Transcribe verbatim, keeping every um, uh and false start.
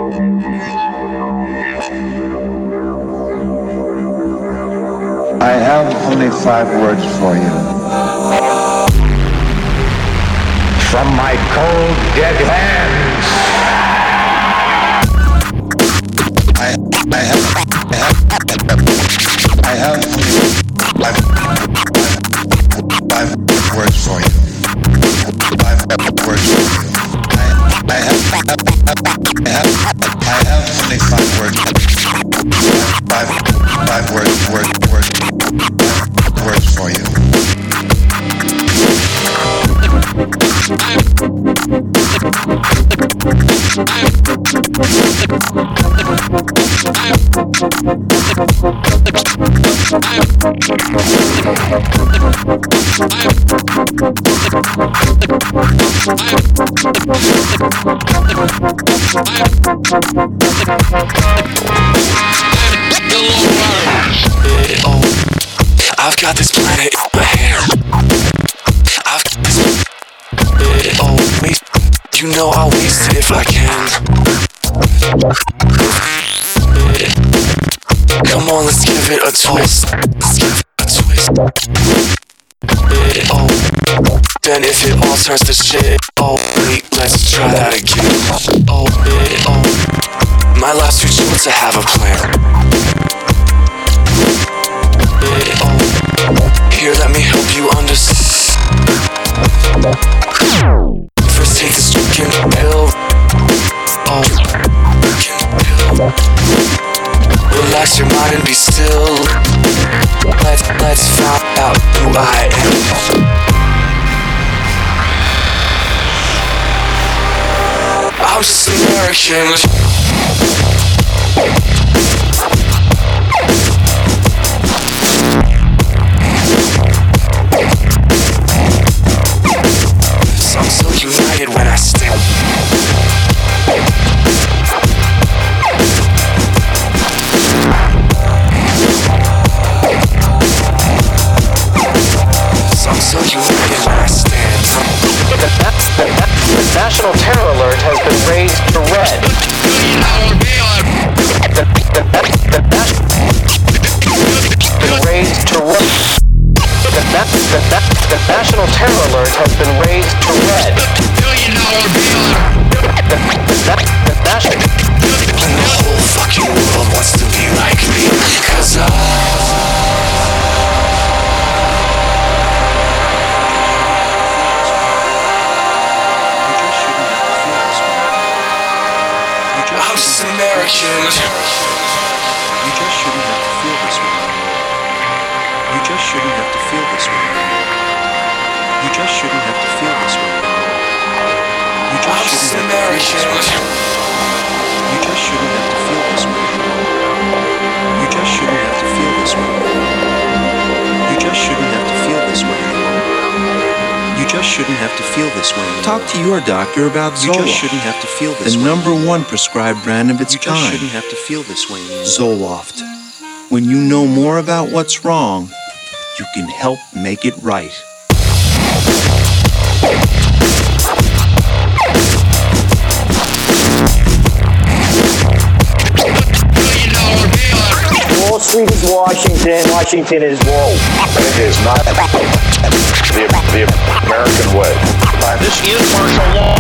I have only five words for you. From my cold, dead hands. I, I have, I have, I have five, five, five words for you. Five words for you. I, I have, I have, I have only five words. Five, five words, words, words, words for you. Oh, I've got this planet in my hair. I've got this. Oh, wait, you know I'll waste it if I can. Come on, let's give it a twist. Let's give it a twist. Oh, then if it all turns to shit, oh wait, let's try that again. Oh, oh, my last few moments to have a plan. Oh, here, let me help you understand. First take this fucking pill. Oh, fucking pill. Relax your mind and be still. Let's, let's find out who I am. I'm just American. I'm so united when I stand. I'm so united when I stand. The, the, the, the national terror alert has been raised to red. The, the, the, the, been raised to red. The, the, the, the national terror alert has been raised to red. The, the, the, the national. And the whole fucking world wants to be like me. Cause I. I'm just American. You just shouldn't have to feel this way. You just shouldn't have to feel this way. You just shouldn't have to feel this way. You just shouldn't have to feel this way. You just shouldn't have to feel this way. You just shouldn't have to feel this way. You just shouldn't have to feel this way. You just shouldn't have to feel this way. Talk to your doctor about Zoloft. You just shouldn't have to feel this the way. The number one prescribed brand of its you kind. You just shouldn't have to feel this way. Zoloft. When you know more about what's wrong, you can help make it right. Wall Street is Washington. Washington is woke. It is not the, the American way. This is martial law.